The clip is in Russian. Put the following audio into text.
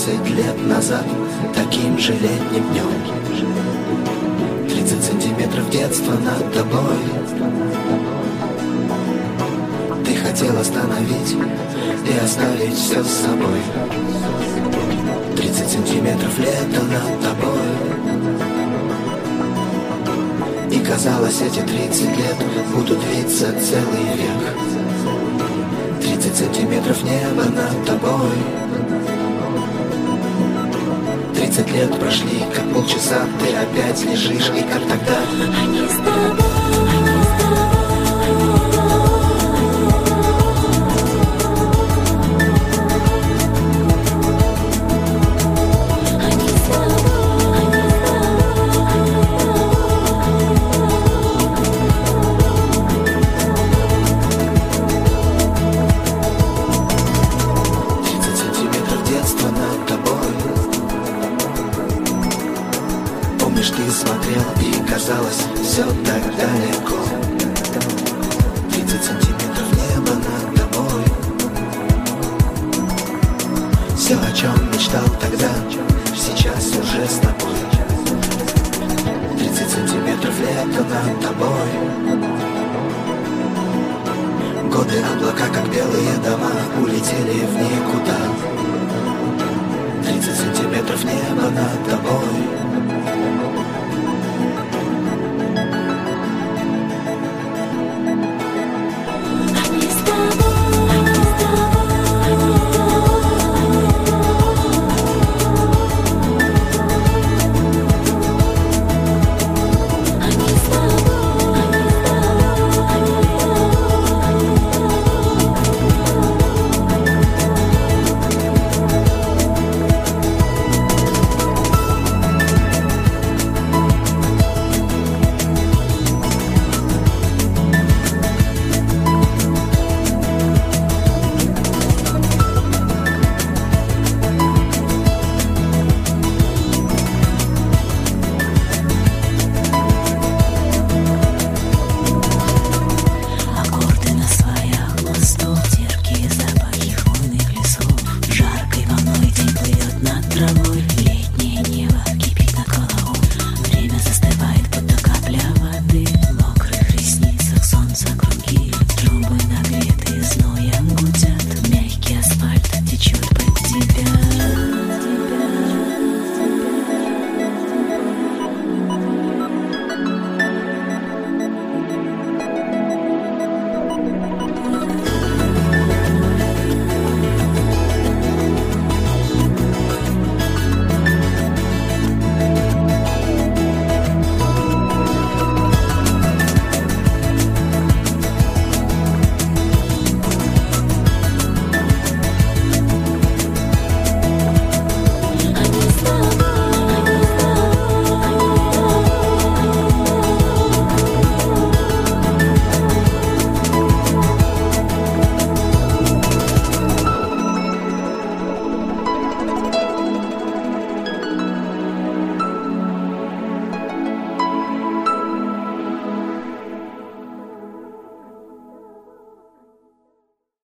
30 лет назад, таким же летним днем. 30 сантиметров детства над тобой. Ты хотел остановить и оставить все с собой. 30 сантиметров лета над тобой. И казалось, эти 30 лет будут длиться целый век. 30 сантиметров неба над тобой. 30 лет прошли, как полчаса, ты опять лежишь, и как тогда. Они с тобой. Помнишь, ты смотрел и казалось все так далеко. 30 сантиметров неба над тобой. Все, о чем мечтал тогда, сейчас уже с тобой. 30 сантиметров лета над тобой. Годы, облака, как белые дома, улетели в никуда. 30 сантиметров неба над тобой. Летнее небо кипит над головой. Время застывает, будто капля воды. В мокрых ресницах солнца круги. Трубы нагретые зноем гудят. Мягкий асфальт течет